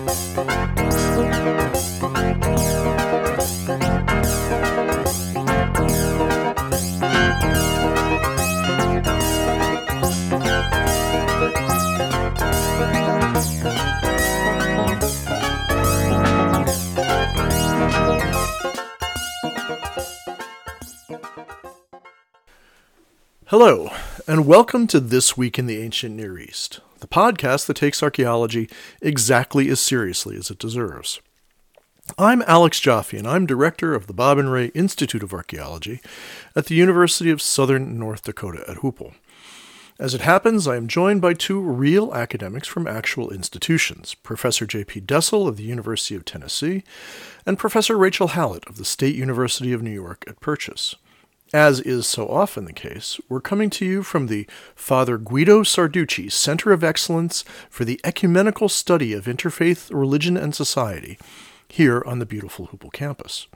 Hello, and welcome to This Week in the Ancient Near East, the podcast that takes archaeology exactly as seriously as it deserves. I'm Alex Jaffe, and I'm director of the Bob and Ray Institute of Archaeology at the University of Southern North Dakota at Hoople. As it happens, I am joined by two real academics from actual institutions, Professor J.P. Dessel of the University of Tennessee and Professor Rachel Hallett of the State University of New York at Purchase. As is so often the case, we're coming to you from the Father Guido Sarducci Center of Excellence for the Ecumenical Study of Interfaith Religion and Society, here on the beautiful Hoople campus.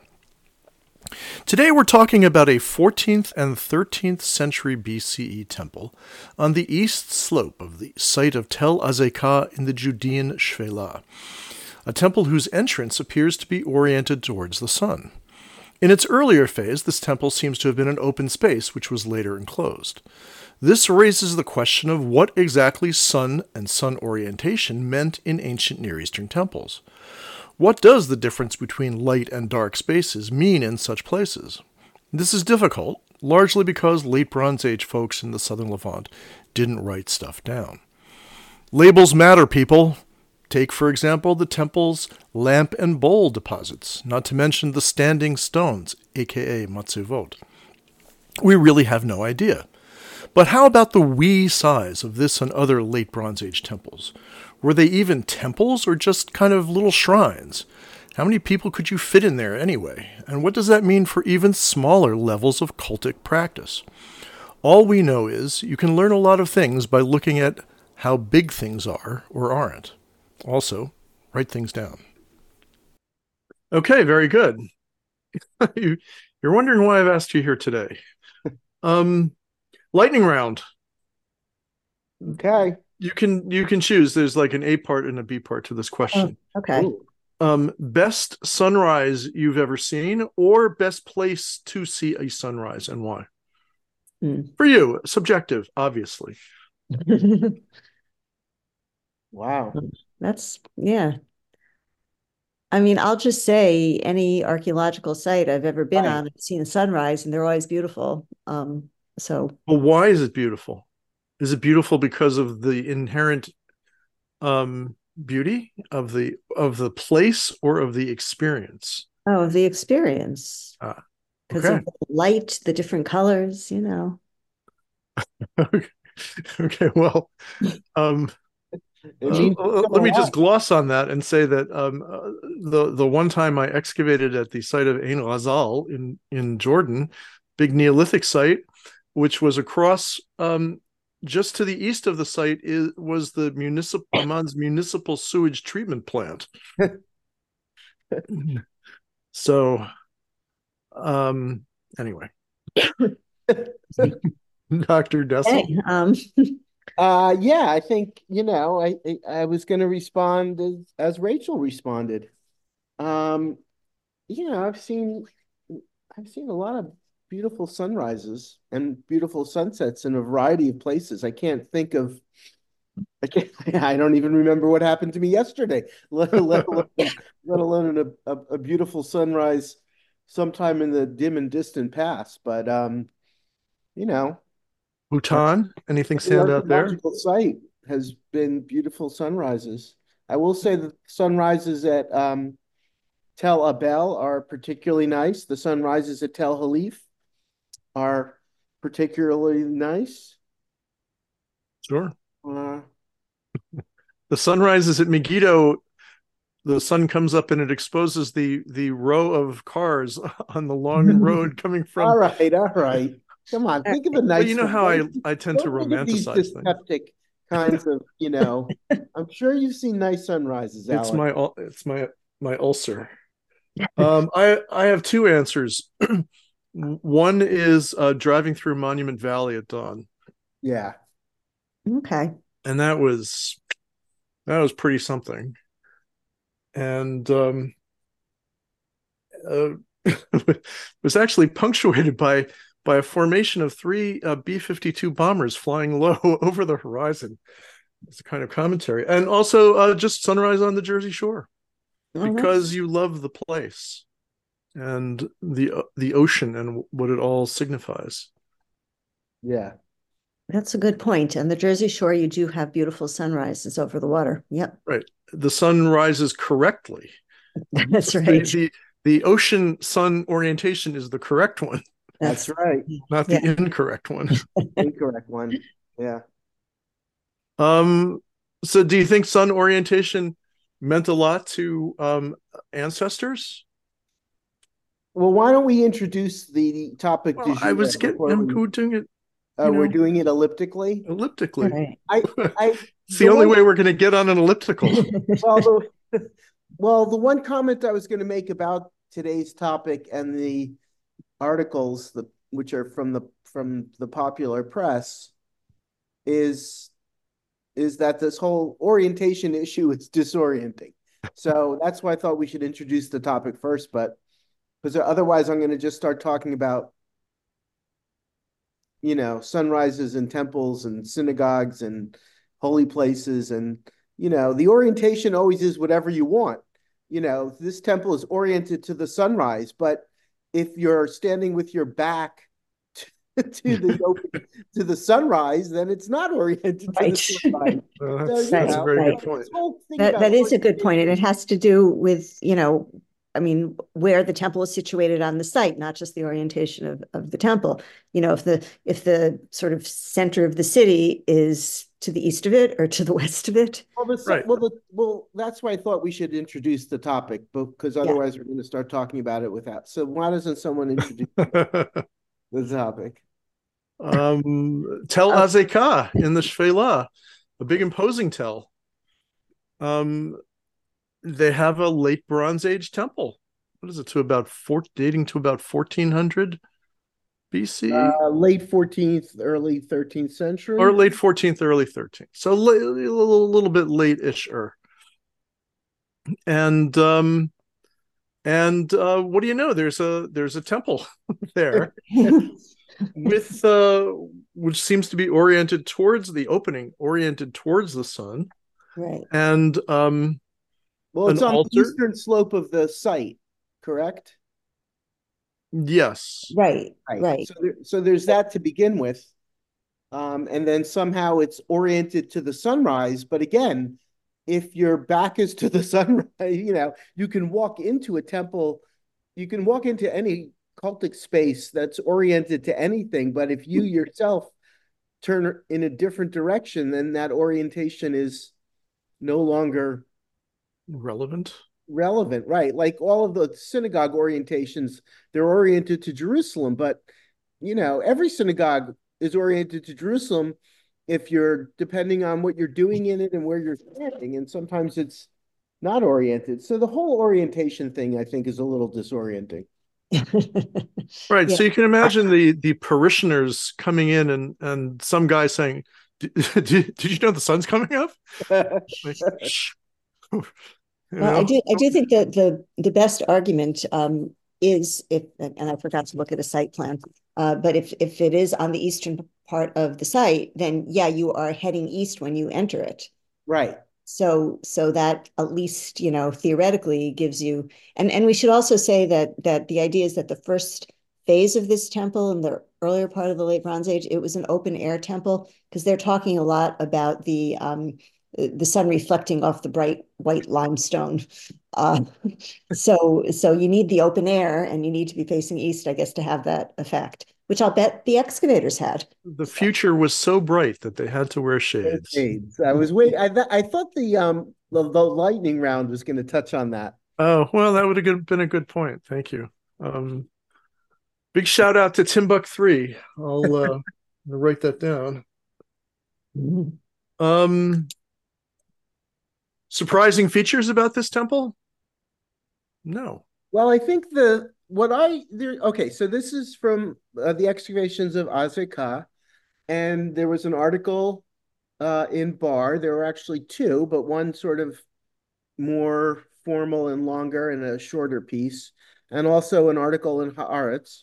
Today we're talking about a 14th and 13th century BCE temple on the east slope of the site of Tel Azekah in the Judean Shvela, a temple whose entrance appears to be oriented towards the sun. In its earlier phase, this temple seems to have been an open space, which was later enclosed. This raises the question of what exactly sun and sun orientation meant in ancient Near Eastern temples. What does the difference between light and dark spaces mean in such places? This is difficult, largely because late Bronze Age folks in the southern Levant didn't write stuff down. Labels matter, people. Take, for example, the temple's lamp and bowl deposits, not to mention the standing stones, aka matzevot. We really have no idea. But how about the wee size of this and other late Bronze Age temples? Were they even temples or just kind of little shrines? How many people could you fit in there anyway? And what does that mean for even smaller levels of cultic practice? All we know is you can learn a lot of things by looking at how big things are or aren't. Also, write things down. Okay, very good. You're wondering why I've asked you here today. Lightning round. Okay. You can choose. There's like an A part and a B part to this question. Oh, okay. Best sunrise you've ever seen, or best place to see a sunrise, and why? For you, subjective, obviously. Wow. Yeah. I mean, I'll just say any archaeological site I've ever been on, I've seen a sunrise, and they're always beautiful. Well, why is it beautiful? Is it beautiful because of the inherent beauty of the place or of the experience? Oh, of the experience. Because okay. of the light, the different colors, Okay, well, let me just gloss on that and say that the one time I excavated at the site of Ain Ghazal in Jordan, big Neolithic site, which was across just to the east of the site was the Amman's municipal sewage treatment plant. So, anyway, Dr. Dessel. Hey, yeah, I think, I was going to respond as Rachel responded. I've seen a lot of beautiful sunrises and beautiful sunsets in a variety of places. I don't even remember what happened to me yesterday, let alone a beautiful sunrise sometime in the dim and distant past. But, Bhutan, anything stand out there? Archaeological site has been beautiful sunrises. I will say that sunrises at Tel Abel are particularly nice. The sunrises at Tel Halif are particularly nice. Sure. The sunrises at Megiddo, the sun comes up and it exposes the row of cars on the long road coming from. All right. Come on, think of a nice. Well, you know how I tend to romanticize these dyspeptic kinds of, I'm sure you've seen nice sunrises, Alex. It's my ulcer. I have two answers. One is driving through Monument Valley at dawn. Yeah. Okay. And that was pretty something. and uh, was actually punctuated by a formation of three B-52 bombers flying low over the horizon. It's a kind of commentary, and also just sunrise on the Jersey Shore Oh, because you love the place and the ocean and what it all signifies. Yeah. that's a good point. And the Jersey Shore, you do have beautiful sunrises over the water. Yep, Right, the sun rises correctly. that's The right. the ocean sun orientation is the correct one, That's That's right. not yeah. the incorrect one. Incorrect one. Yeah. Um, so do you think sun orientation meant a lot to ancestors? Well, why don't we introduce the topic du Well, I jour was before getting we, doing it, you we're know, doing it elliptically? elliptically. Right. I, I, It's the the only one, way we're going to get on an elliptical. well, well, the one comment I was going to make about today's topic and the articles, which are from the popular press, is that this whole orientation issue is disorienting. So that's why I thought we should introduce the topic first, but because otherwise I'm going to just start talking about, sunrises and temples and synagogues and holy places. And, the orientation always is whatever you want. This temple is oriented to the sunrise, but if you're standing with your back to the sunrise, then it's not oriented to the Right. sunrise. So, Right, That's a very good right. point. this whole thing That about that is a good point, and orientation. it has to do with, I mean, where the temple is situated on the site, not just the orientation of the temple. If the sort of center of the city is to the east of it or to the west of it. Right. That's why I thought we should introduce the topic, because Yeah. otherwise we're going to start talking about it without. So why doesn't someone introduce the topic? Tel Uh, Azekah in the Shvela, a big imposing tell. Um, they have a late Bronze Age temple. What is it, dating to about 1400 BC, Late 14th, early 13th or century. late 14th, early 13th. So little bit late-ish. And what do you know? There's a temple there with which seems to be oriented towards the opening, oriented towards the sun, Right. and Well, an it's on the altar. eastern slope of the site, correct? Yes, Right. Right. Right. So there's that to begin with. And then somehow it's oriented to the sunrise. But again, if your back is to the sunrise, you can walk into a temple, you can walk into any cultic space that's oriented to anything. But if you yourself turn in a different direction, then that orientation is no longer relevant. relevant, right? Like all of the synagogue orientations, they're oriented to Jerusalem, but every synagogue is oriented to Jerusalem if you're depending on what you're doing in it and where you're standing, and sometimes it's not oriented. So the whole orientation thing, I think, is a little disorienting. Right. Yeah. So you can imagine the parishioners coming in and some guy saying, did you know the sun's coming up? Like, shh. You Well, I know? do I do think that the best argument is if, and I forgot to look at a site plan, but if it is on the eastern part of the site, then yeah, you are heading east when you enter it. Right. So that at least, theoretically gives you, and we should also say that the idea is that the first phase of this temple in the earlier part of the late Bronze Age, it was an open air temple because they're talking a lot about the sun reflecting off the bright white limestone. Uh, so you need the open air and you need to be facing east, I guess, to have that effect, which I'll bet the excavators had. The So. future was so bright that they had to wear shades. Shades. I was wait. I thought the lightning round was going to touch on that. Oh, well, that would have been a good point. Thank you. Um, Big shout out to Timbuk 3. I'll write that down. Mhm. Um, Surprising features about this temple? No. Well, I think the what I there. Okay, so this is from the excavations of Azekah, and there was an article in Bar. There were actually two, but one sort of more formal and longer and a shorter piece, and also an article in Haaretz.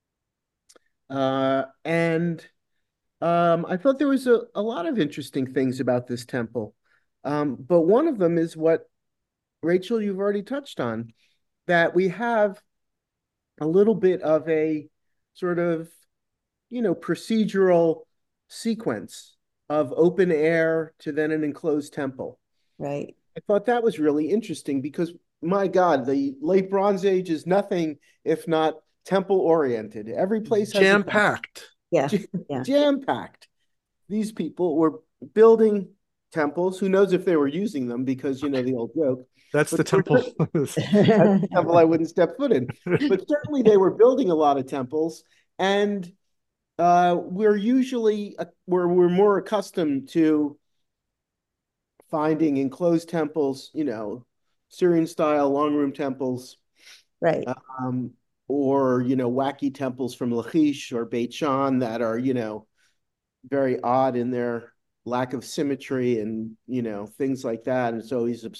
And I thought there was a lot of interesting things about this temple. But one of them is what, Rachel, you've already touched on, that we have a little bit of a sort of, procedural sequence of open air to then an enclosed temple. Right. I thought that was really interesting because, my God, the late Bronze Age is nothing if not temple oriented. Every place has jam packed. Yeah. Yeah. Jam packed. These people were building temples. Who knows if they were using them, because the old joke. That's But the temple. that's the temple I wouldn't step foot in. But certainly they were building a lot of temples, and we're more accustomed to finding enclosed temples, Syrian style long room temples, Right. or wacky temples from Lachish or Beit Shan that are very odd in their lack of symmetry and things like that. And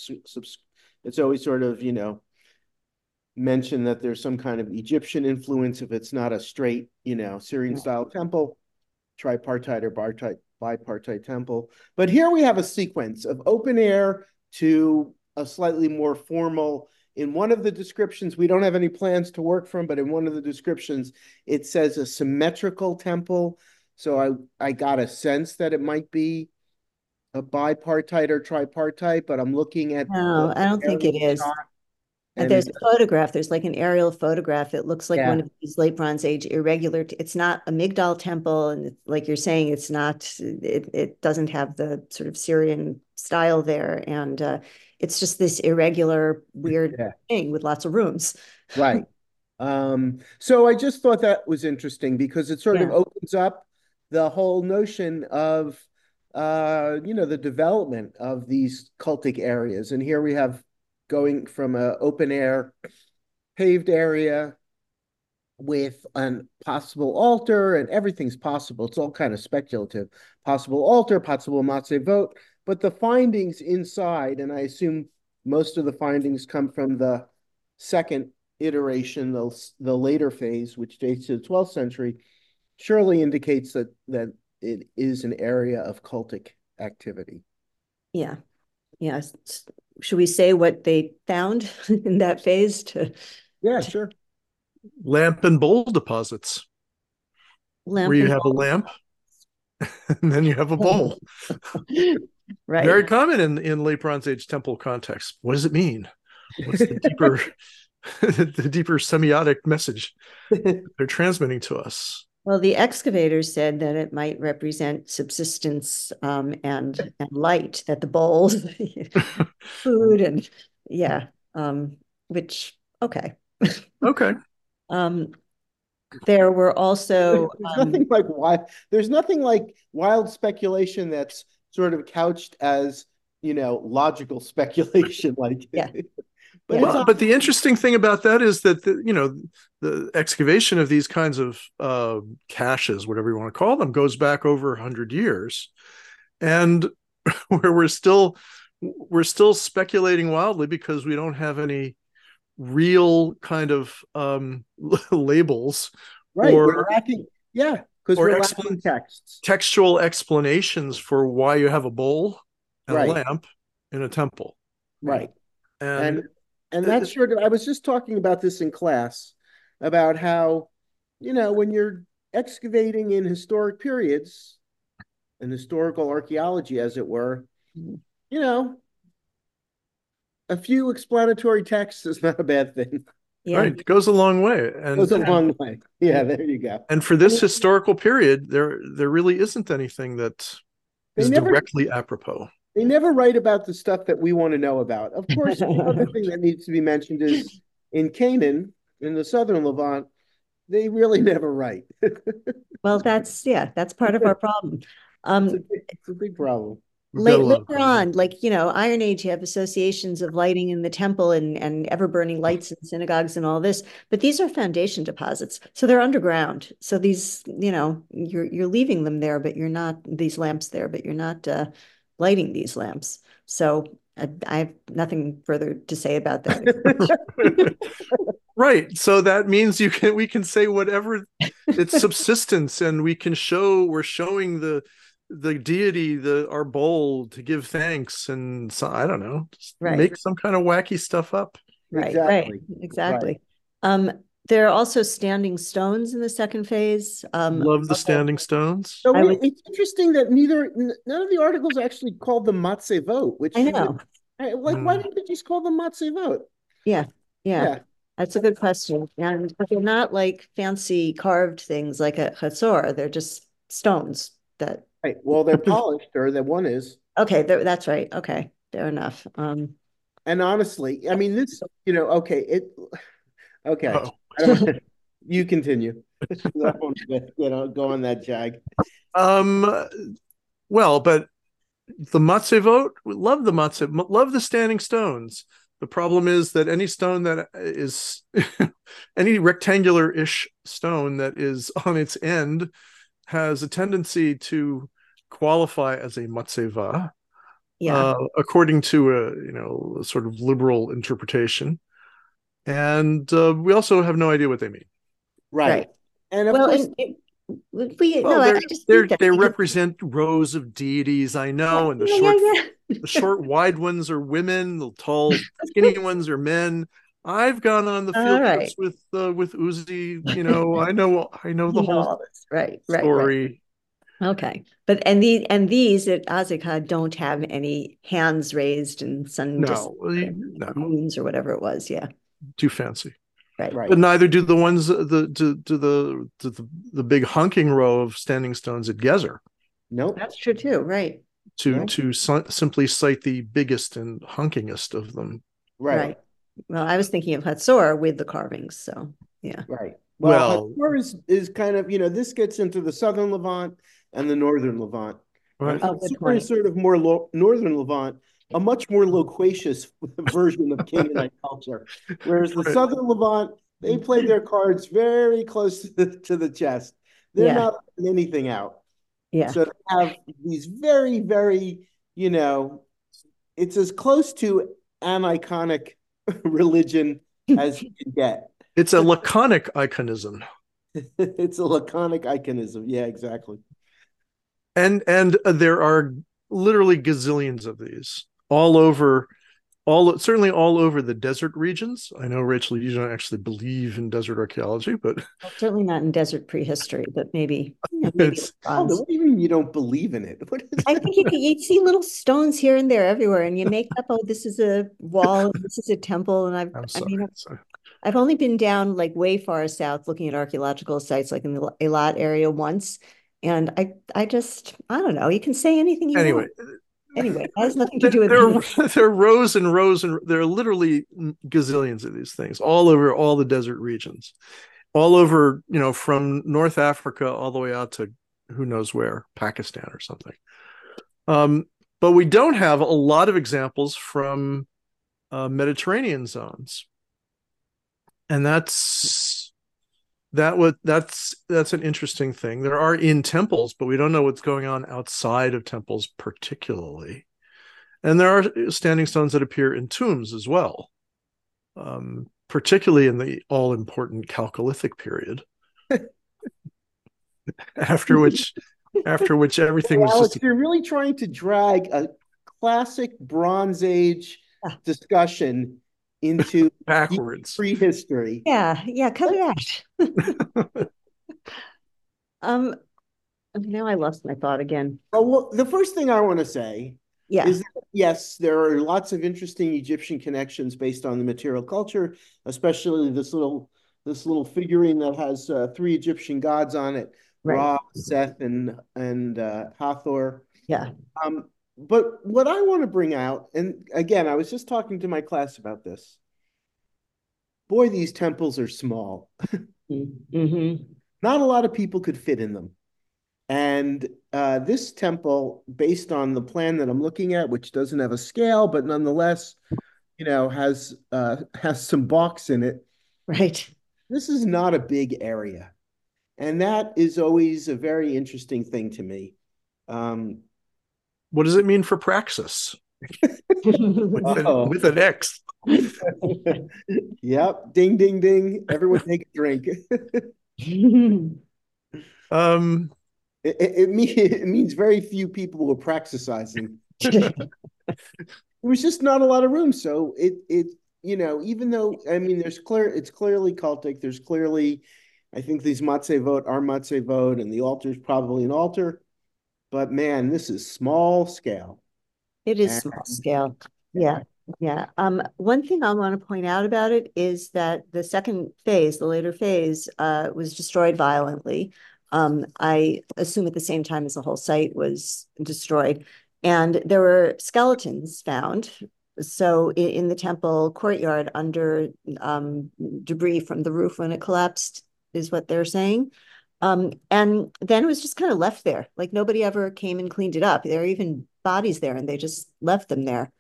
it's always sort of mentioned that there's some kind of Egyptian influence if it's not a straight Syrian style temple, tripartite or bipartite temple. But here we have a sequence of open air to a slightly more formal. In one of the descriptions, we don't have any plans to work from, but in one of the descriptions, it says a symmetrical temple. So I got a sense that it might be a bipartite or tripartite, but I'm looking at No, I don't think it is. shot, and There's a photograph. There's like an aerial photograph. It looks like one of these late Bronze Age irregular. It's not a Migdal temple, and like you're saying, it's not. It doesn't have the sort of Syrian style there, and it's just this irregular, weird thing with lots of rooms. Right. So I just thought that was interesting because it sort of opens up the whole notion of the development of these cultic areas. And here we have going from an open air paved area with a possible altar, and everything's possible. It's all kind of speculative. Possible altar, possible matzevot, but the findings inside, and I assume most of the findings come from the second iteration, the later phase, which dates to the 12th century, surely indicates that it is an area of cultic activity. Yeah. Yeah. Should we say what they found in that phase? Yeah, sure. Lamp and bowl deposits. Where you have a lamp and then you have a bowl. Right. Very common in late Bronze Age temple context. What does it mean? What's the deeper the deeper semiotic message they're transmitting to us? Well, the excavators said that it might represent subsistence and light, that the bowls, food, and which okay. Okay. There were also there's nothing like wild speculation that's sort of couched as logical speculation, like But the interesting thing about that is that the excavation of these kinds of caches, whatever you want to call them, goes back over 100 years, and where we're still speculating wildly because we don't have any real kind of labels, right? We're lacking, because we're lacking textual explanations for why you have a bowl and a lamp in a temple, right? And that's sort of, I was just talking about this in class about how, when you're excavating in historic periods and historical archaeology, as it were, a few explanatory texts is not a bad thing. Yeah. Right. It goes a long way. Goes a long way. Yeah, there you go. And for this historical period, there really isn't anything that is directly apropos. They never write about the stuff that we want to know about. Of course, another thing that needs to be mentioned is in Canaan, in the southern Levant, they really never write. Well, that's part of our problem. It's a big problem. Later on, Iron Age, you have associations of lighting in the temple and ever-burning lights in synagogues and all this, but these are foundation deposits, so they're underground. So these, you're leaving them there, but you're not, these lamps there, but you're not lighting these lamps. So I have nothing further to say about that. Right. So that means we can say whatever, it's subsistence, and we're showing the deity our bowl to give thanks, and so I don't know, just Right. make some kind of wacky stuff up. Right, Exactly. exactly. Um, there are also standing stones in the second phase. Love the standing stones. So I would- it's interesting that none of the articles actually called them matzevot, which I know. why didn't they just call them matzevot? Yeah, yeah. Yeah. That's a good question. And but they're not like fancy carved things like a chatzor. They're just stones that, Right. Well, they're polished, or that one is. okay, that's right. Okay, fair enough. And honestly, I mean, this, okay, okay. Oh. I don't, you continue. I don't want to go on that jag. Well, but the matzevot, love the love the standing stones. The problem is that any stone that is any rectangular-ish stone that is on its end has a tendency to qualify as a matzeva, according to a sort of liberal interpretation. And we also have no idea what they mean. Right. And of course, I just think they represent rows of deities, I know, and the short, wide ones are women, the tall, skinny ones are men. I've gone on the field trips with Uzi. I know the whole story. Okay, but and these at Azekah don't have any hands raised and sun moons or whatever it was. Yeah, too fancy. Right. But neither do the ones the big hunking row of standing stones at Gezer. Nope, that's true too. Right. To simply cite the biggest and hunkingest of them. Right. Well, I was thinking of Hatzor with the carvings. So yeah. Right. Well, Hatzor is kind of, this gets into the southern Levant and the northern Levant. Right. Hatzor is sort of more northern Levant, a much more loquacious version of Canaanite culture. Whereas the southern Levant, they played their cards very close to the chest. They're not letting anything out. Yeah. So they have these very, very, it's as close to an iconic religion as you can get. It's a laconic iconism. It's a laconic iconism. Yeah, exactly. And there are literally gazillions of these certainly all over the desert regions. I know, Rachel, you don't actually believe in desert archaeology, but certainly not in desert prehistory, but maybe. What do you mean you don't believe in it? I think you see little stones here and there everywhere, and you make up, oh, this is a wall, and this is a temple, and I've only been down like way far south looking at archaeological sites, like in the Eilat area once, and I don't know. You can say anything you want. Anyway, it has nothing to do with there are rows and rows, and there are literally gazillions of these things all over all the desert regions, all over, from North Africa all the way out to who knows where, Pakistan or something. But we don't have a lot of examples from Mediterranean zones, and that's an interesting thing. There are in temples, but we don't know what's going on outside of temples particularly. And there are standing stones that appear in tombs as well, particularly in the all-important Chalcolithic period, after which everything was Alex, you're really trying to drag a classic Bronze Age discussion into backwards prehistory. Yeah, cut it out. Now I lost my thought again. Well, the first thing I want to say is that, yes, there are lots of interesting Egyptian connections based on the material culture, especially this little figurine that has 3 Egyptian gods on it, Ra, Seth, and Hathor. Yeah. But what I want to bring out, and again, I was just talking to my class about this. Boy, these temples are small. Mm-hmm. Not a lot of people could fit in them. And this temple, based on the plan that I'm looking at, which doesn't have a scale, but nonetheless, has some box in it. Right. This is not a big area. And that is always a very interesting thing to me. What does it mean for praxis? Oh. with an X. Yep. Ding, ding, ding. Everyone take a drink. Um, It means very few people were praxisizing. There was just not a lot of room. So even though I mean it's clearly cultic. There's clearly, I think these matzevot are matzevot, and the altar is probably an altar. But man, this is small scale. It is And small scale. Yeah. Yeah. One thing I want to point out about it is that the second phase, the later phase, was destroyed violently. I assume at the same time as the whole site was destroyed. And there were skeletons found. So in the temple courtyard under debris from the roof when it collapsed, is what they're saying. And then it was just kind of left there. Like nobody ever came and cleaned it up. There are even bodies there and they just left them there.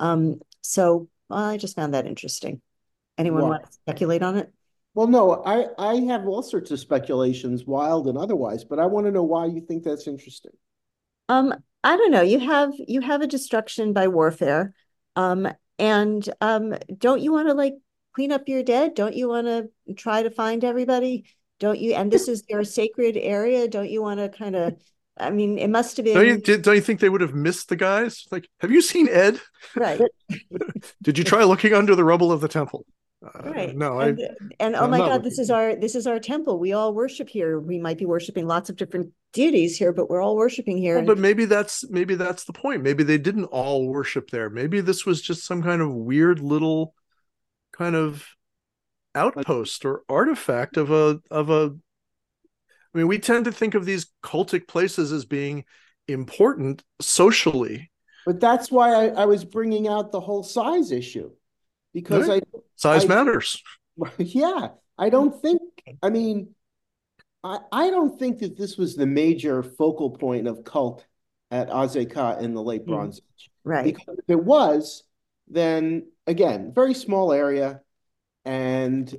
So I just found that interesting. Anyone what? want to speculate on it? Well, no, I have all sorts of speculations, wild and otherwise, but I want to know why you think that's interesting. Um, I don't know. You have a destruction by warfare. Um, and don't you want to like clean up your dead? Don't you want to try to find everybody? Don't you? And this is your sacred area. Don't you want to kind of, I mean, it must have been don't you think they would have missed the guys? Like, have you seen Ed? right. Did you try looking under the rubble of the temple? Right. No, And oh I'm my not God, looking. this is our temple. We all worship here. We might be worshiping lots of different deities here, but we're all worshiping here. Well, but maybe that's the point. Maybe they didn't all worship there. Maybe this was just some kind of weird little kind of outpost or artifact of a. I mean, we tend to think of these cultic places as being important socially. But that's why I was bringing out the whole size issue because Right? Size I, matters. yeah, I don't think, I mean, I don't think that this was the major focal point of cult at Azekah in the late Bronze Age. Right. Because if it was, then again, very small area, and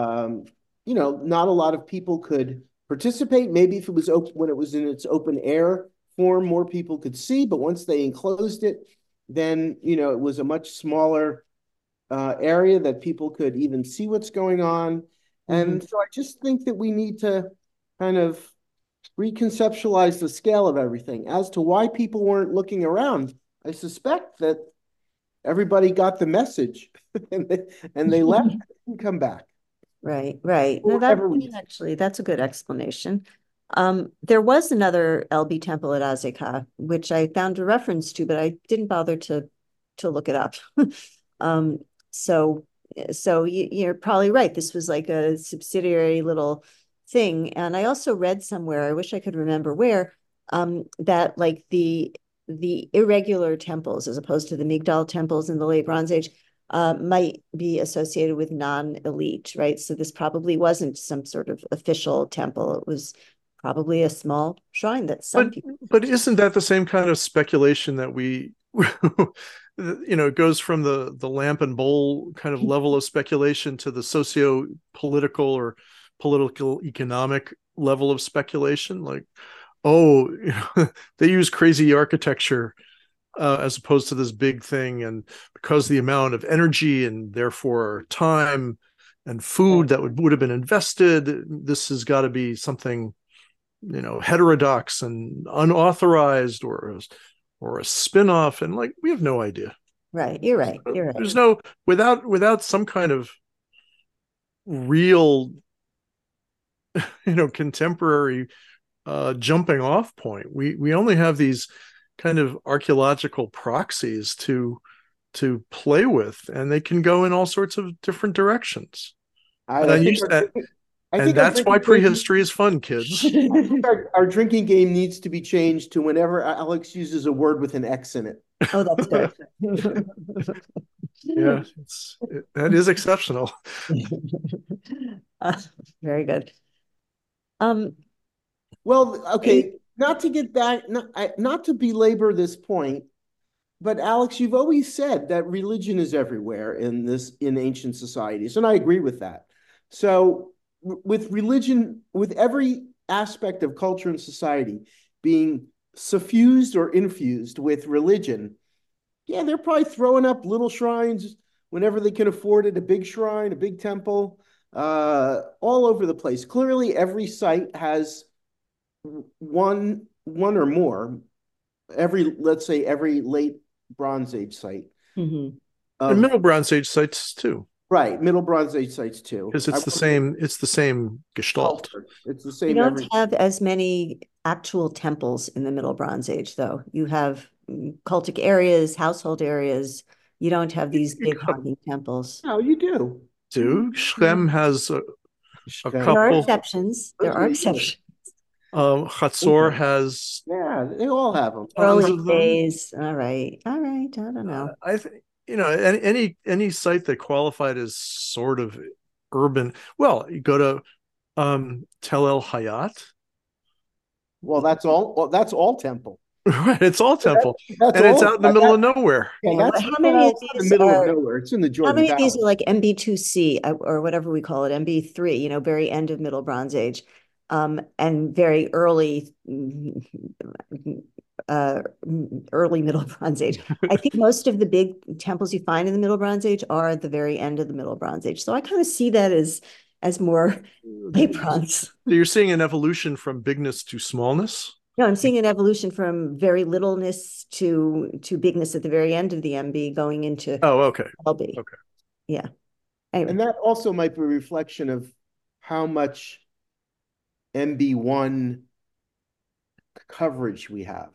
not a lot of people could participate. Maybe if it was open when it was in its open air form, more people could see. But once they enclosed it, then it was a much smaller area that people could even see what's going on. And so I just think that we need to kind of reconceptualize the scale of everything. As to why people weren't looking around, I suspect that everybody got the message and they left and come back. Right, right. No, For whatever actually that's a good explanation. There was another LB temple at Azekah, which I found a reference to, but I didn't bother to look it up. Um, so so you're probably right. This was like a subsidiary little thing. And I also read somewhere, I wish I could remember where, that like the irregular temples, as opposed to the Migdal temples in the late Bronze Age, might be associated with non-elite, right? So this probably wasn't some sort of official temple. It was probably a small shrine that some people. But isn't that the same kind of speculation that we, it goes from the lamp and bowl kind of level of speculation to the socio-political or political economic level of speculation? Like, oh, they use crazy architecture as opposed to this big thing, and because the amount of energy and therefore time and food that would have been invested, this has got to be something heterodox and unauthorized, or a spin-off, and like we have no idea. Right, you're right. You're right. There's no without some kind of real contemporary jumping off point. We only have these kind of archaeological proxies to play with, and they can go in all sorts of different directions. And that's why prehistory is fun, kids. our drinking game needs to be changed to whenever Alex uses a word with an X in it. Oh, that's good. Yeah, that is exceptional. Very good. Well, okay, not to get back, not to belabor this point, but Alex, you've always said that religion is everywhere in ancient societies, and I agree with that. So with religion, with every aspect of culture and society being suffused or infused with religion, Yeah, they're probably throwing up little shrines whenever they can afford it, a big shrine, a big temple, all over the place. Clearly, every site has one or more, let's say every late Bronze Age site Mhm. And of Middle Bronze Age sites too, right, Middle Bronze Age sites too. because it's the same gestalt. It's the You same don't every. have as many actual temples in the Middle Bronze Age, though. You have cultic areas, household areas. You don't have these You big got honking temples. No, you do. to. Shrem has a There are couple. exceptions. There Those are are yours. exceptions. Hatzor has Yeah, they all have them. tons Early of them. days. All right. All right. I don't know. I think any site that qualified as sort of urban. Well, you go to Tel El Hayat. Well, that's all. Well, that's all temple. Right, it's all temple, That's and it's all. out in the middle of nowhere. Yeah, Yeah, that's how well, many of it's not in the these middle of are nowhere. It's in the how Jordan many of these Valley. are like MB2C or whatever we call it, MB3, very end of Middle Bronze Age, and very uh, early Middle Bronze Age. I think most of the big temples you find in the Middle Bronze Age are at the very end of the Middle Bronze Age. So I kind of see that as more late bronze. So you're seeing an evolution from bigness to smallness. No, I'm seeing an evolution from very littleness to bigness at the very end of the MB going into Oh, okay, LB. okay. Yeah. And Anyway. that also might be a reflection of how much MB1 coverage we have.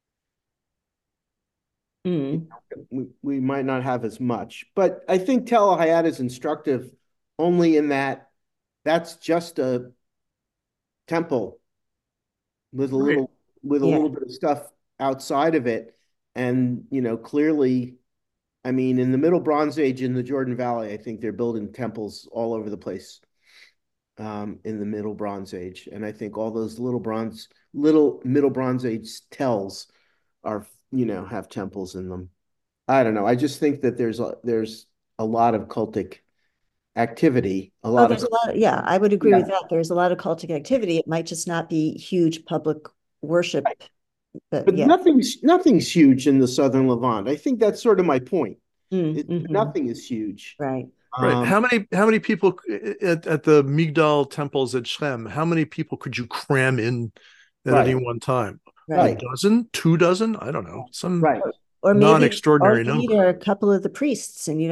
Mm. We might not have as much, but I think Tel Hayat is instructive only in that that's just a temple with a Right. little with a Yeah. little bit of stuff outside of it. And clearly, I mean, in the Middle Bronze Age in the Jordan Valley, I think they're building temples all over the place in the Middle Bronze Age. And I think all those little Middle Bronze Age tells are, have temples in them. I don't know. I just think that there's a lot of cultic activity, a Oh, lot there's of a lot. Yeah, I would agree yeah, with that. There's a lot of cultic activity. It might just not be huge public worship, but but yeah. nothing's huge in the Southern Levant. I think that's sort of my point. Mm-hmm. Nothing is huge. Right. Right. Um, How many people at the Migdal temples at Shem? How many people could you cram in at any right, one time? A Right. right, dozen, 2 dozen? I don't know. Some right, Or maybe all non-extraordinary you need number. are a couple of the priests, and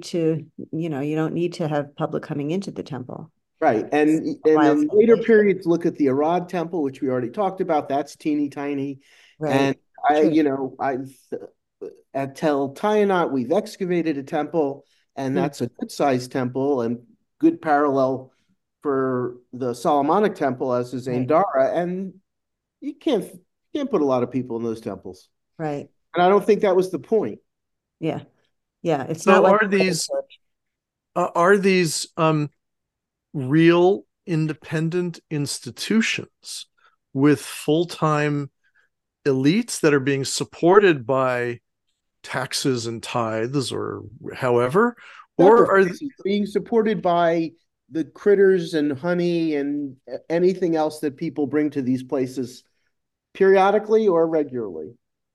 you don't need to have public coming into the temple. right. It's a And wild in later celebration. periods, look at the Arad Temple, which we already talked about. That's teeny tiny. And Right. True. I've at Tel Tayanat, we've excavated a temple, and Mm. that's a good sized temple and good parallel for the Solomonic temple as is Ain Right. Dara. And you can't put a lot of people in those temples. Right. And I don't think that was the point. Yeah. Yeah. It's not So like are these are these real independent institutions with full-time elites that are being supported by taxes and tithes or however, or are Sacrifices being supported by the critters and honey and anything else that people bring to these places periodically or regularly.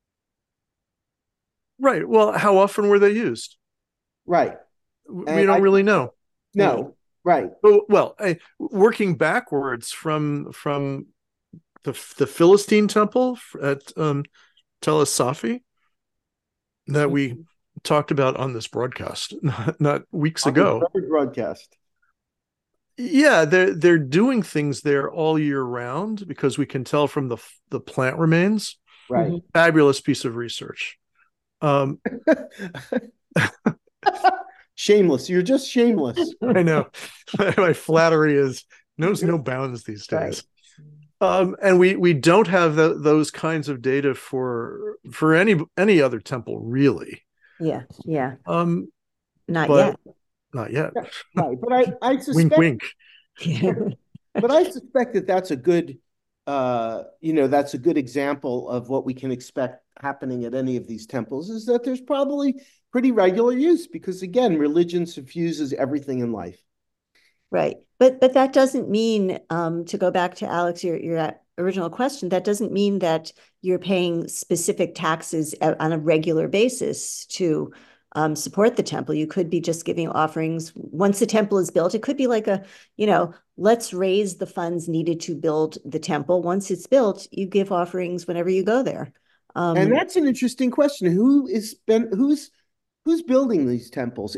right? Well, how often were they used? Right. We And don't I really know. right. no, right. Well, working backwards from the Philistine temple at Tel Safi that we Mhm. talked about on this broadcast not weeks On the ago. third broadcast. Yeah, they're doing things there all year round because we can tell from the plant remains. Right. Mhm. Fabulous piece of research. Um, Shameless. You're just shameless. I know my flattery knows no bounds these Right. days. And we don't have those kinds of data for any other temple really. Yeah. Yeah. Um, Not but yet. not yet. Right. But I Wink, suspect wink. but I suspect that that's a good example of what we can expect happening at any of these temples is that there's probably pretty regular use because again, religion suffuses everything in life. Right. But that doesn't mean to go back to Alex, your original question, that doesn't mean that you're paying specific taxes on a regular basis to support the temple. You could be just giving offerings once the temple is built. It could be like let's raise the funds needed to build the temple. Once it's built, you give offerings whenever you go there. And that's an interesting question. Who's building these temples?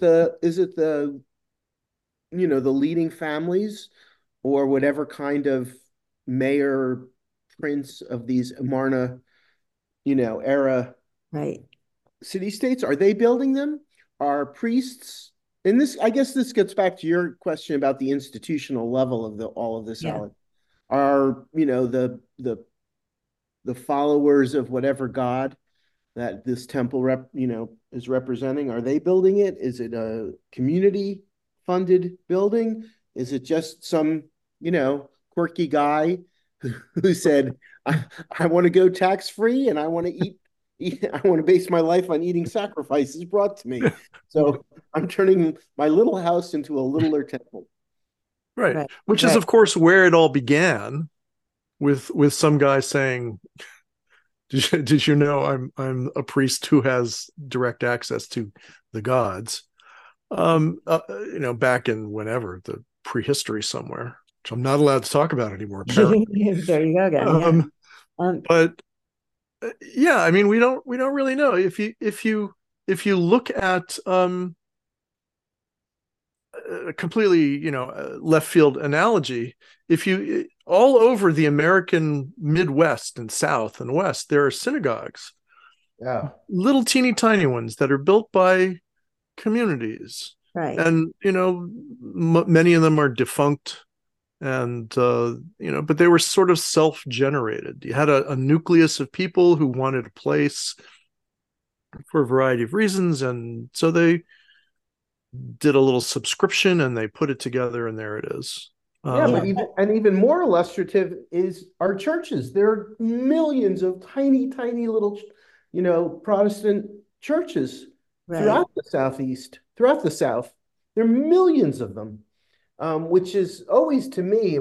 Is it the leading families, or whatever kind of mayor, prince of these Amarna, era Right. city states? Are they building them? Are priests? And I guess this gets back to your question about the institutional level of all of this, Yeah. Alex. Are, the followers of whatever god that this temple is representing, are they building it? Is it a community funded building? Is it just some, quirky guy who said, I want to go tax free, and I want to I want to base my life on eating sacrifices brought to me. So I'm turning my little house into a littler temple. Right. Right. Which is, Right. of course, where it all began with some guy saying, did you know I'm a priest who has direct access to the gods? Back in whenever, the prehistory somewhere, which I'm not allowed to talk about anymore, apparently. There you go again. Yeah. But yeah, I mean, we don't really know. If you look at a completely left field analogy, if you all over the American Midwest and South and West, there are synagogues, Yeah. little teeny tiny ones that are built by communities, Right. and many of them are defunct, and but they were sort of self-generated. You had a nucleus of people who wanted a place for a variety of reasons, and so they did a little subscription and they put it together, and there it is. Yeah, but even more illustrative is our churches. There are millions of tiny, tiny little, Protestant churches throughout the Southeast, throughout the South. There are millions of them, which is always, to me,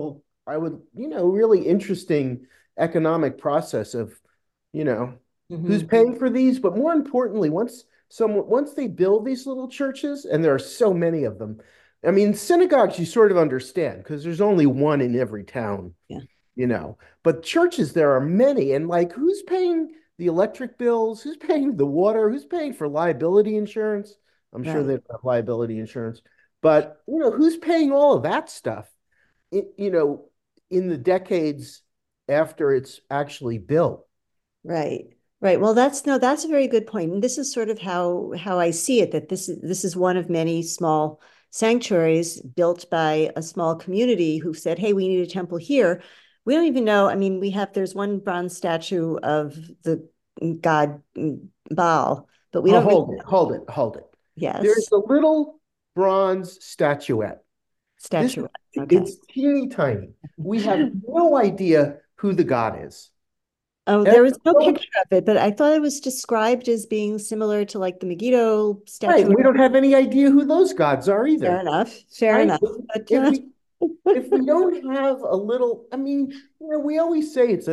really interesting economic process of, who's paying for these. But more importantly, once they build these little churches, and there are so many of them. I mean, synagogues, you sort of understand because there's only one in every town. Yeah. But churches, there are many. And like, who's paying the electric bills? Who's paying the water? Who's paying for liability insurance? I'm sure they don't have liability insurance. But, who's paying all of that stuff, in the decades after it's actually built? Right. Right. Well, that's a very good point. And this is sort of how I see it, that this is one of many small sanctuaries built by a small community who said, hey, we need a temple here. We don't even know. I mean, there's one bronze statue of the god Baal, but we don't hold it. Yes. There's a little bronze statuette. Okay. It's teeny tiny. We have no idea who the god is. Oh, there was no picture of it, but I thought it was described as being similar to like the Megiddo statue. Right. We don't have any idea who those gods are either. Fair enough. But if we don't have a little, I mean, we always say it's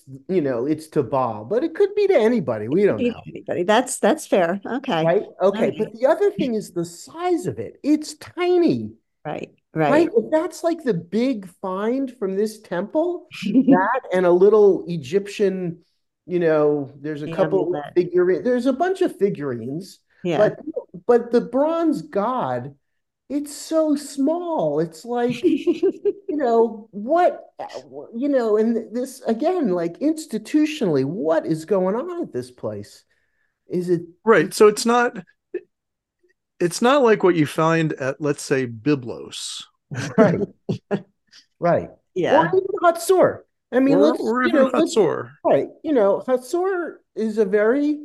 to Baal, but it could be to anybody. We don't know. Anybody. That's fair. Okay. Right. Okay. But the other thing is the size of it. It's tiny. Right. If that's like the big find from this temple, that and a little Egyptian, there's a couple of figurines. There's a bunch of figurines. Yeah. But the bronze god, it's so small. It's like, what, and this, again, like institutionally, what is going on at this place? Is it right? So it's not like what you find at, let's say, Byblos. Right. Right. Yeah. Or even Hatzor. I mean, or even Hatzor. Right. Hatzor is a very,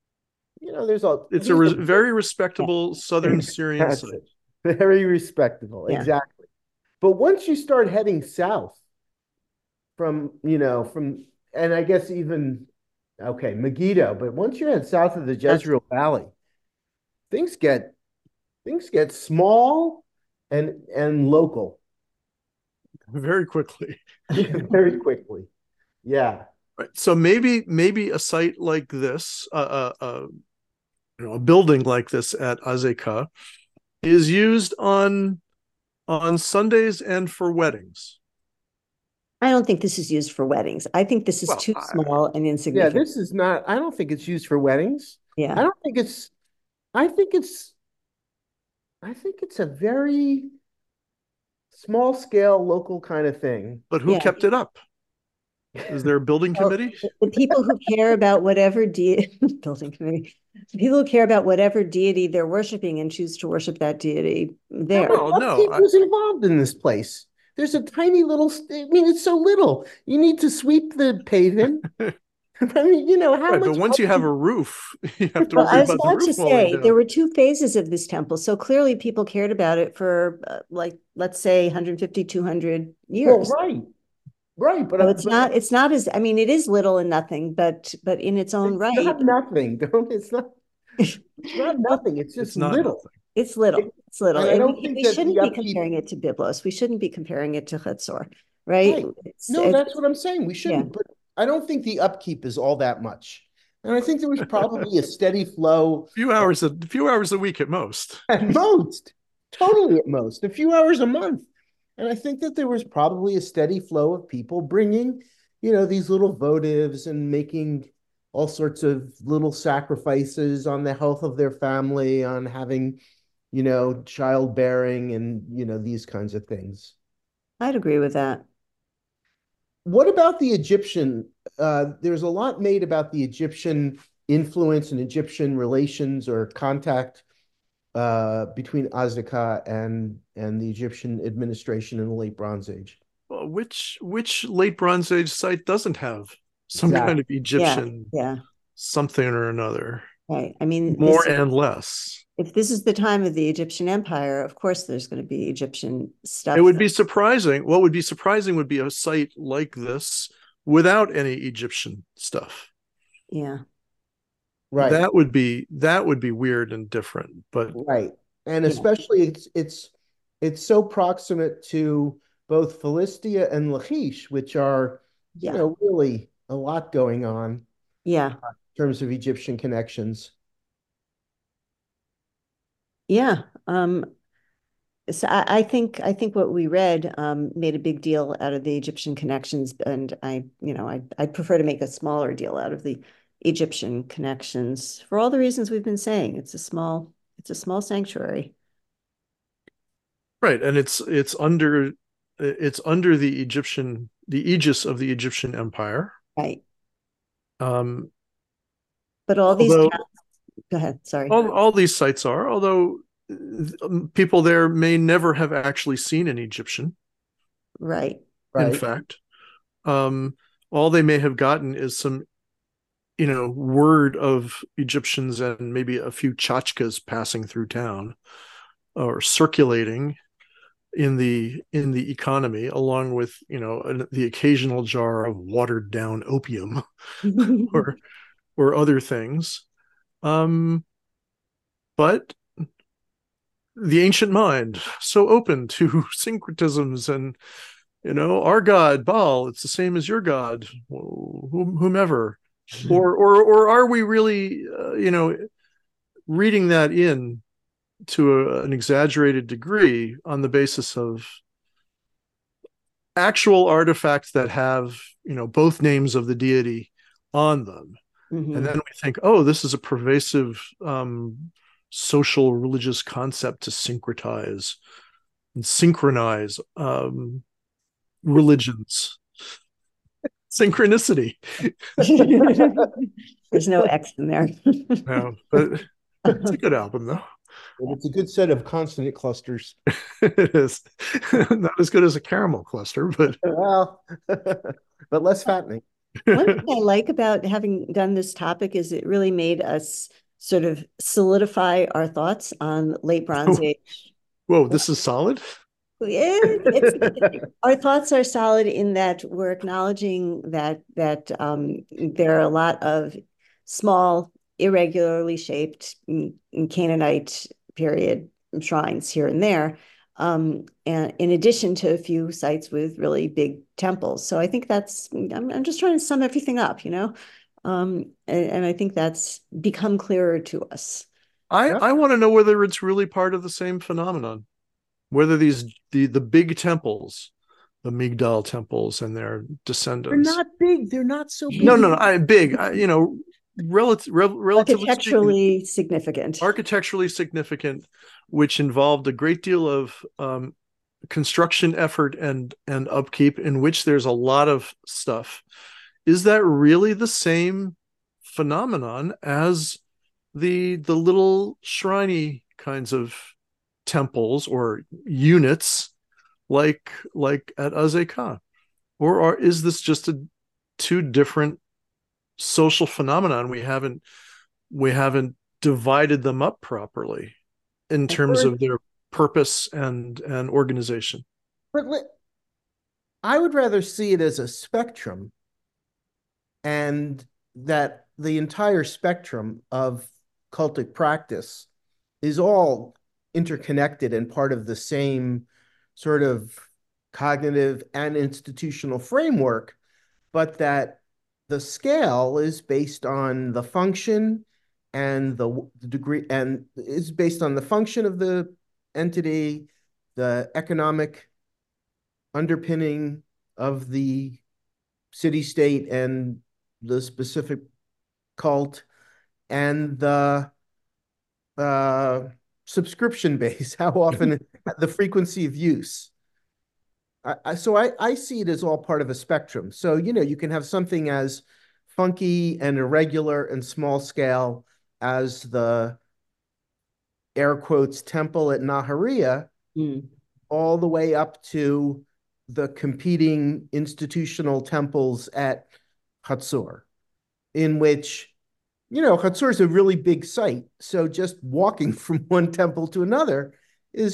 it's a very respectable Southern Syrian site. Very respectable. Yeah. Exactly. But once you start heading south from, and I guess even, Megiddo, but once you head south of the Jezreel Valley, things get small and local. very quickly. very quickly. Yeah. Right. So maybe a site like this, a building like this at Azekah is used on Sundays and for weddings. I don't think this is used for weddings. I think this is Well, too small and Yeah, insignificant. this is not, I don't think it's used for weddings. I Yeah. don't think it's, I think it's, I think it's a very small scale local kind of thing. but who Yeah. kept it up? Is there a building Well, committee? the people who care about whatever building committee, the people who care about whatever deity they're worshiping and choose to worship that deity How there. much Well, no. upkeep was involved in this place? There's a tiny little, I mean, it's so little. You need to sweep the pavement. I mean, how Right, but much once you have upkeep? a roof, you have to Well, worry I was about the about roof to falling say there down. were two phases of this temple. So clearly people cared about it for like, let's say 150, 200 Well, years. right, right, So but it's not as, I mean, it is little and nothing, but in its own it's right, not nothing. Don't, it's not well, nothing. It's It's just not little. nothing. it's little. It, It's little. and I And don't think we that the shouldn't be upkeep, comparing it to Byblos. We shouldn't be comparing it to Chetzor, right? right. No, that's what I'm saying. We Yeah. shouldn't, but I don't think the upkeep is all that much. And I think there was probably a steady flow Few hours a week at most. at most, totally at most, a few hours a month. And I think that there was probably a steady flow of people bringing, these little votives and making all sorts of little sacrifices on the health of their family, on having, childbearing and, these kinds of things. I'd agree with that. What about the Egyptian? There's a lot made about the Egyptian influence and Egyptian relations or contact between Azteca and the Egyptian administration in the late Bronze Age. Well, which late Bronze Age site doesn't have some kind Exactly. of Yeah. Egyptian Yeah. something or another, Right. I mean, more and less? if this is the time of the Egyptian Empire, of course there's going to be Egyptian It stuff. would be surprising. What would be surprising would be a site like this without any Egyptian stuff. Yeah. Right. That would be weird and different. But Right. And Yeah. especially it's so proximate to both Philistia and Lachish, which are, Yeah. really a lot going on Yeah. in terms of Egyptian connections. Yeah. So I think what we read made a big deal out of the Egyptian connections, and I'd prefer to make a smaller deal out of the Egyptian connections for all the reasons we've been saying. It's a small sanctuary. right, and it's under the aegis of the Egyptian Empire. Right. Um, But all these although towns, go ahead, sorry. all these sites are, although people there may never have actually seen an Egyptian. Right. In Right. fact, um, all they may have gotten is some, word of Egyptians and maybe a few tchotchkes passing through town or circulating in the economy, along with the occasional jar of watered down opium or other things. Um, but the ancient mind, so open to syncretisms and our god Baal, it's the same as your god, whomever, or are we really reading that in to an exaggerated degree on the basis of actual artifacts that have both names of the deity on them, and then we think, oh, this is a pervasive social religious concept to syncretize and synchronize religions. Synchronicity. There's no X in there. No, but it's a good album though. And it's a good set of consonant clusters. It is not as good as a caramel cluster, but Well, but less fattening. One thing I like about having done this topic is it really made us sort of solidify our thoughts on late Bronze Age. whoa, this is solid. Our thoughts are solid in that we're acknowledging that there are a lot of small, irregularly shaped Canaanite period shrines here and there. and in addition to a few sites with really big temples. So I think I'm just trying to sum everything up, and I think that's become clearer to us. I want to know whether it's really part of the same phenomenon, whether the big temples, the Migdal temples and their They're descendants. not big. They're not so big. No, big. Relatively Architecturally significant. architecturally significant, which involved a great deal of construction effort and upkeep, in which there's a lot of stuff. Is that really the same phenomenon as the little shriny kinds of temples or units like at Azekah? Or is this just two different social phenomenon? We haven't divided them up properly in terms of their purpose and organization. But I would rather see it as a spectrum, and that the entire spectrum of cultic practice is all interconnected and part of the same sort of cognitive and institutional framework, but that the scale is based on the function and the degree, and is based on the function of the entity, the economic underpinning of the city state and the specific cult, and the subscription base, how often, the frequency of use. So I see it as all part of a spectrum. So, you can have something as funky and irregular and small scale as the air quotes temple at Naharia, all the way up to the competing institutional temples at Hatzor, in which, Hatzor is a really big site. So just walking from one temple to another is,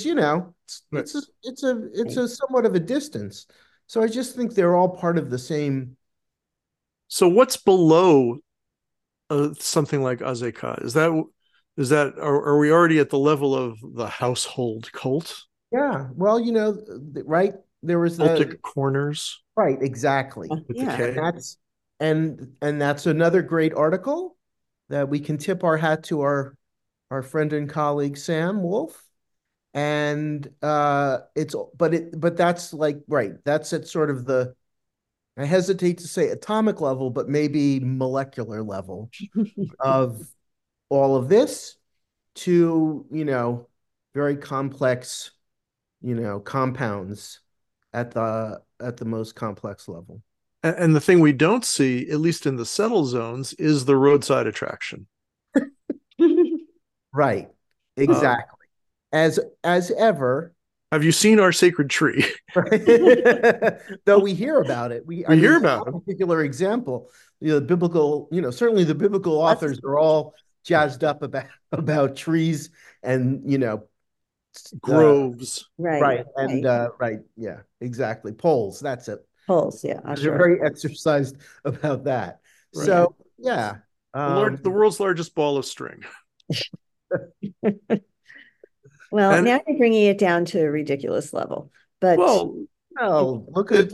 it's a somewhat of a distance. So I just think they're all part of the same. So what's below something like Azekah? Are we already at the level of the household cult? Yeah. Well, right. There was Cultic corners. Right, exactly. Yeah. And that's another great article that we can tip our hat to our friend and colleague Sam Wolf. And but that's like, right, that's at sort of I hesitate to say atomic level, but maybe molecular level of all of this, to, very complex, compounds at the most complex level. And the thing we don't see, at least in the settle zones, is the roadside attraction. Right. Exactly. As ever. Have you seen our sacred tree? Though we hear about it. We hear about it. A particular example. Biblical, certainly the biblical authors are all jazzed up about trees and, groves. Right. And right. Yeah, exactly. Poles. That's it. Poles. Yeah. They're very exercised about that. Right. So, yeah. The world's largest ball of string. Well, now you're bringing it down to a ridiculous level. But look who's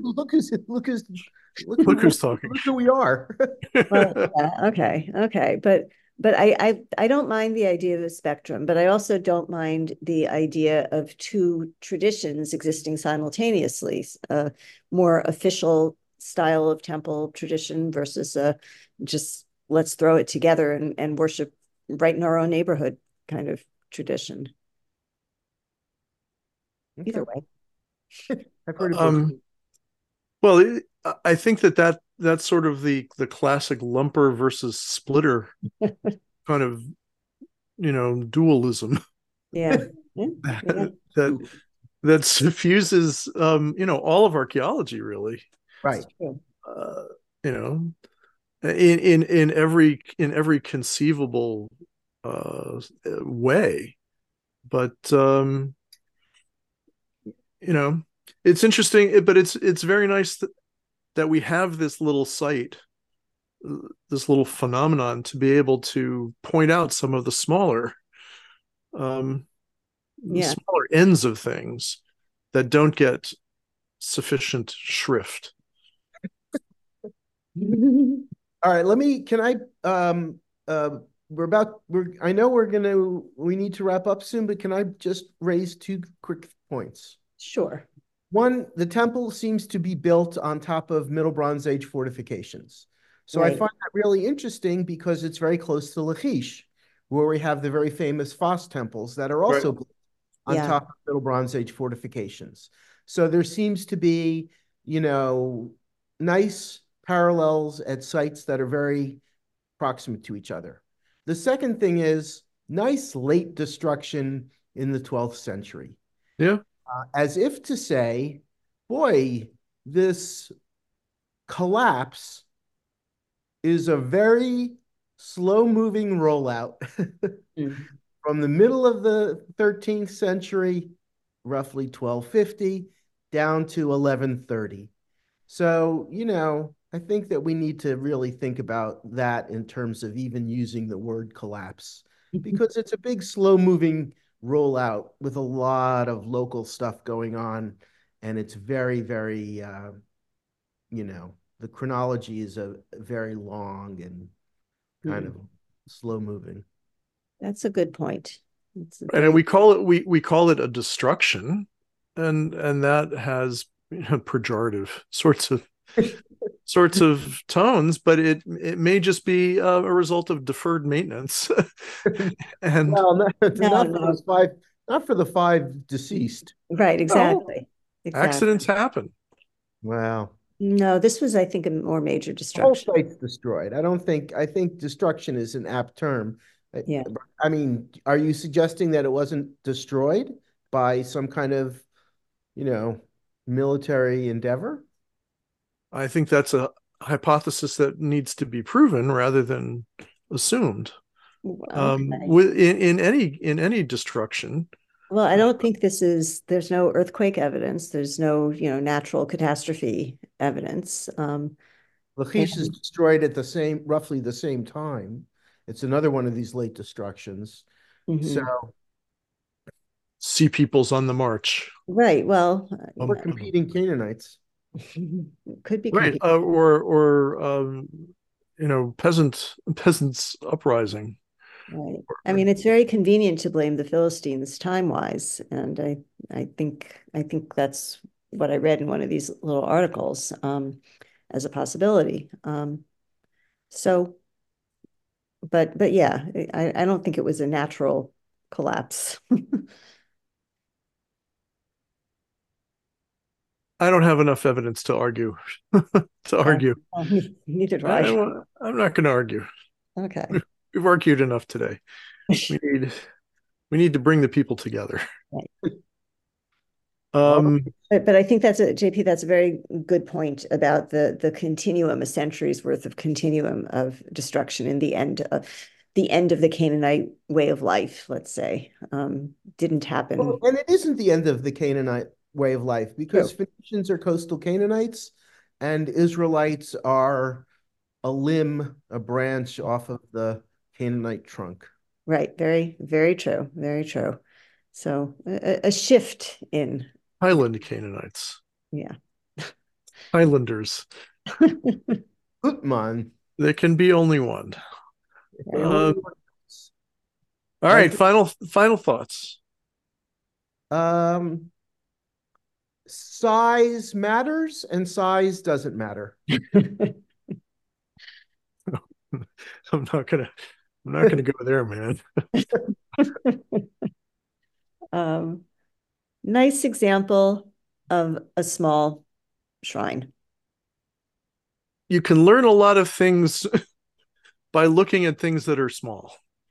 talking. Look who we are. Well, okay. But I don't mind the idea of a spectrum, but I also don't mind the idea of two traditions existing simultaneously, a more official style of temple tradition versus just let's throw it together and worship right in our own neighborhood kind of tradition. Okay. Either way. I've heard of well, I think that's sort of the classic lumper versus splitter kind of, dualism. Yeah. that suffuses all of archaeology, really. Right. In every conceivable way. But it's interesting, but it's very nice that we have this little site, this little phenomenon, to be able to point out some of the smaller the smaller ends of things that don't get sufficient shrift. All right, I know we need to wrap up soon, but can I just raise two quick points? Sure. One, the temple seems to be built on top of Middle Bronze Age fortifications. So I find that really interesting because it's very close to Lachish, where we have the very famous Phos temples that are also built on top of Middle Bronze Age fortifications. So there seems to be, nice parallels at sites that are very proximate to each other. The second thing is nice late destruction in the 12th century. Yeah. As if to say, boy, this collapse is a very slow-moving rollout from the middle of the 13th century, roughly 1250, down to 1130. So, I think that we need to really think about that in terms of even using the word collapse, because it's a big, slow-moving rollout with a lot of local stuff going on, and it's very, very, the chronology is a very long and kind of slow-moving. That's a good point. And we call it a destruction, and that has pejorative sorts of tones, but it may just be a result of deferred maintenance. And not for the 5 deceased. Right, exactly. Accidents happen. Wow. No, this was, I think, a more major destruction. The whole site's destroyed. I think destruction is an apt term. Yeah. I mean, are you suggesting that it wasn't destroyed by some kind of, military endeavor? I think that's a hypothesis that needs to be proven rather than assumed. In any destruction. Well, I don't think there's no earthquake evidence. There's no, natural catastrophe evidence. Lachish is destroyed at roughly the same time. It's another one of these late destructions. So Sea Peoples on the march. Right. Well, we're competing Canaanites. Could be right, or peasants uprising. Right. I mean, it's very convenient to blame the Philistines time-wise, and I think that's what I read in one of these little articles as a possibility. But yeah, I don't think it was a natural collapse. I don't have enough evidence to argue. Neither do I. I'm not going to argue. Okay. We've argued enough today. We need to bring the people together. Right. But I think JP, that's a very good point about the continuum, a century's worth of continuum of destruction in the end of the Canaanite way of life, let's say, didn't happen. Well, and it isn't the end of the Canaanite way of life, because Phoenicians are coastal Canaanites and Israelites are a branch off of the Canaanite trunk. Right. Very, very true. Very true. So a shift in Highland Canaanites. Yeah. Highlanders. Gutman. There can be only one. All right. Final thoughts. Size matters and size doesn't matter. I'm not gonna go there, man. Nice example of a small shrine. You can learn a lot of things by looking at things that are small.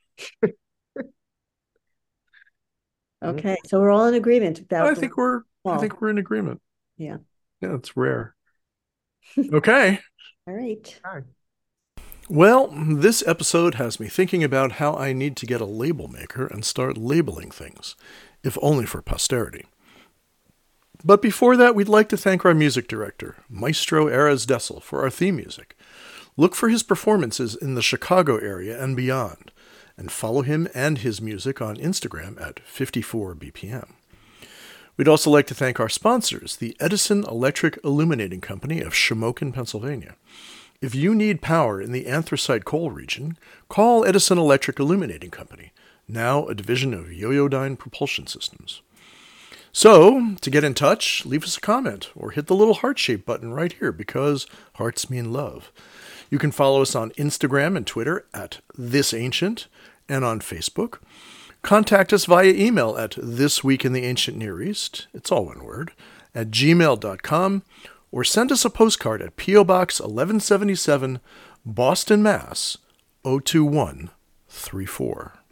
Okay, so we're all in agreement about I think we're in agreement. Yeah. Yeah, it's rare. Okay. All right. Well, this episode has me thinking about how I need to get a label maker and start labeling things, if only for posterity. But before that, we'd like to thank our music director, Maestro Erez Dessel, for our theme music. Look for his performances in the Chicago area and beyond, and follow him and his music on Instagram at 54BPM. We'd also like to thank our sponsors, the Edison Electric Illuminating Company of Shamokin, Pennsylvania. If you need power in the anthracite coal region, call Edison Electric Illuminating Company, now a division of Yoyodyne Propulsion Systems. So, to get in touch, leave us a comment or hit the little heart-shaped button right here because hearts mean love. You can follow us on Instagram and Twitter at ThisAncient and on Facebook. Contact us via email at thisweekintheancientneareast, it's all one word, at gmail.com, or send us a postcard at P.O. Box 1177, Boston, Mass. 02134.